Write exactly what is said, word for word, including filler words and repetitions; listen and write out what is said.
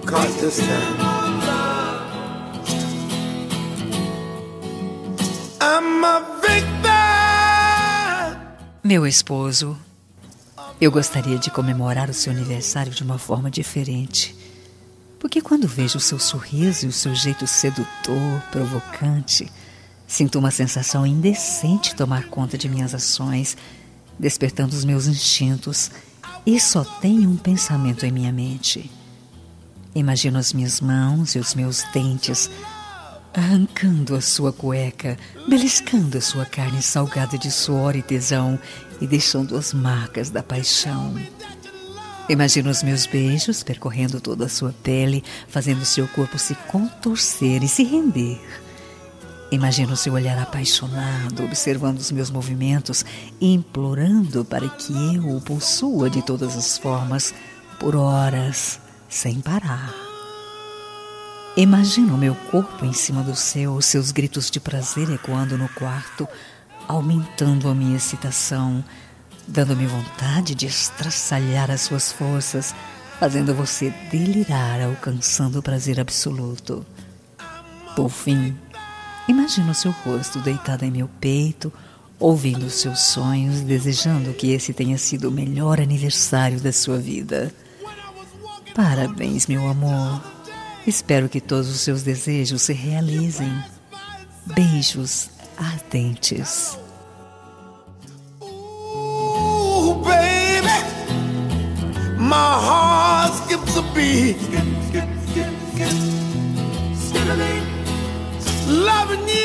caught this time. I'm a victim. Meu esposo, eu gostaria de comemorar o seu aniversário de uma forma diferente. Porque quando vejo o seu sorriso e o seu jeito sedutor, provocante, sinto uma sensação indecente tomar conta de minhas ações, despertando os meus instintos, e só tenho um pensamento em minha mente. Imagino as minhas mãos e os meus dentes arrancando a sua cueca, beliscando a sua carne salgada de suor e tesão e deixando as marcas da paixão. Imagino os meus beijos percorrendo toda a sua pele, fazendo seu corpo se contorcer e se render. Imagino seu olhar apaixonado, observando os meus movimentos e implorando para que eu o possua de todas as formas, por horas, sem parar. Imagino meu corpo em cima do seu, os seus gritos de prazer ecoando no quarto, aumentando a minha excitação, dando-me vontade de estraçalhar as suas forças, fazendo você delirar, alcançando o prazer absoluto. Por fim, imagino seu rosto deitado em meu peito, ouvindo os seus sonhos, desejando que esse tenha sido o melhor aniversário da sua vida. Parabéns, meu amor. Espero que todos os seus desejos se realizem. Beijos ardentes. Ooh, baby, my heart skips a beat. Loving you.